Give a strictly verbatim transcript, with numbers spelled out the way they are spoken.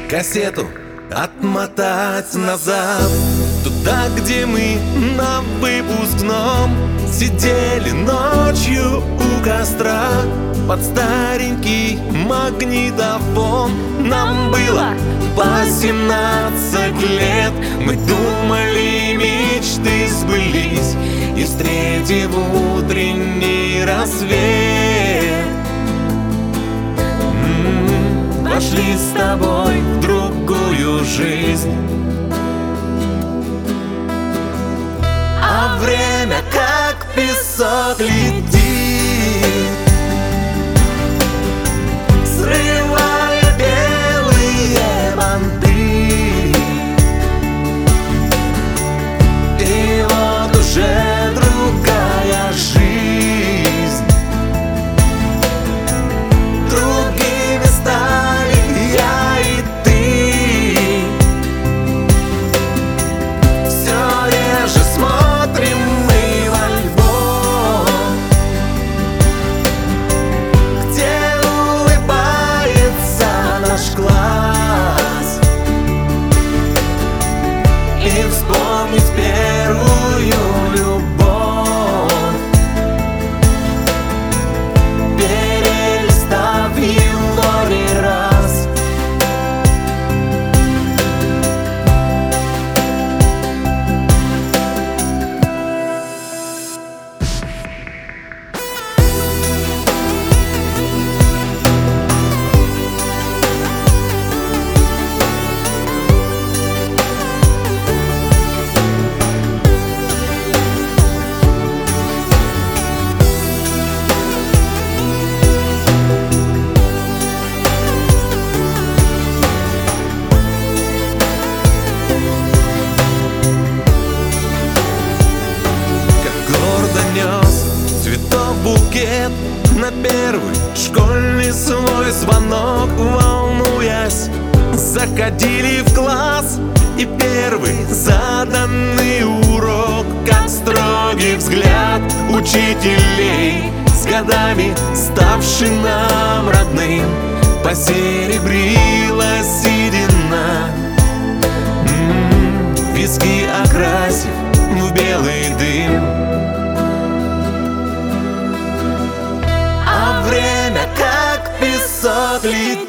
кассету отмотать назад, туда, где мы на выпускном сидели ночью у костра под старенький магнитофон. Нам было по семнадцать лет, мы думали, мечты сбылись, и встретив утренний рассвет, м-м, вошли с тобой в другую жизнь. А время как песок летит, срывая белые банты, и вот уже другая жизнь. Другими стали я и ты. Все реже смотрим мы в альбом, где улыбается наш класс, и вспомнить первую любовь, перелистав его не раз. Цветов букет на первый школьный свой звонок, волнуясь, заходили в класс, и первый заданный урок, как строгий взгляд учителей, с годами ставший нам родным, посеребрилась седина, м-м, виски окрасив в белый дым. Время как песок летит,